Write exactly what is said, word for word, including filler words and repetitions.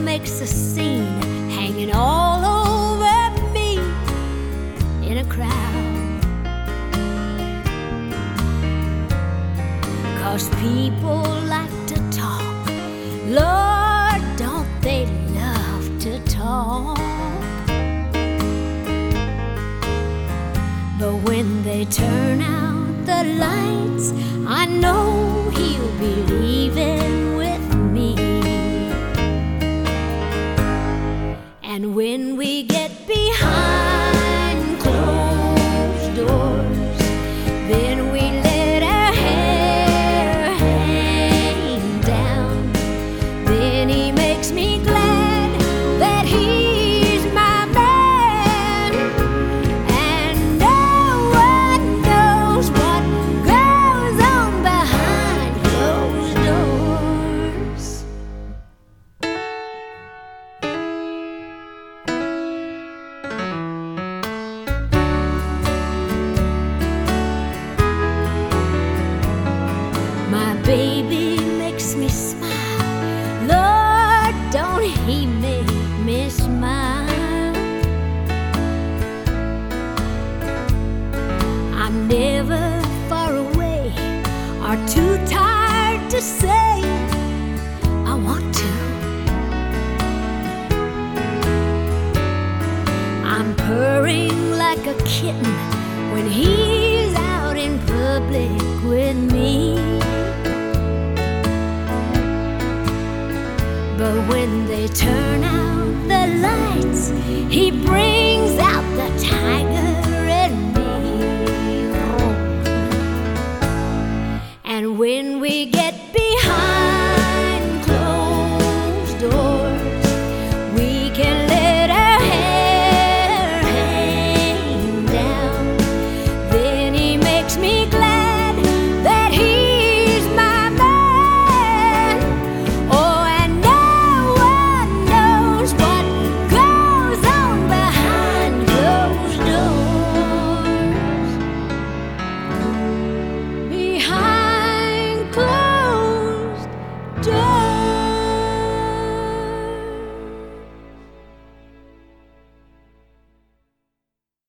makes a scene, hanging all over me in a crowd. 'Cause people like to talk, Lord, don't they love to talk. But when they turn out the lights, I know he'll be leaving with me. And when we get behind closed doors, then we let our hair hang down. Then he makes me glad that he's my man. And no one knows what goes on behind closed doors. My baby makes me smile, Lord, don't he make me smile. I'm never far away or too tired to say I want to. I'm purring like a kitten when he's out in public with me. But when they turn out the lights, he brings out the tiger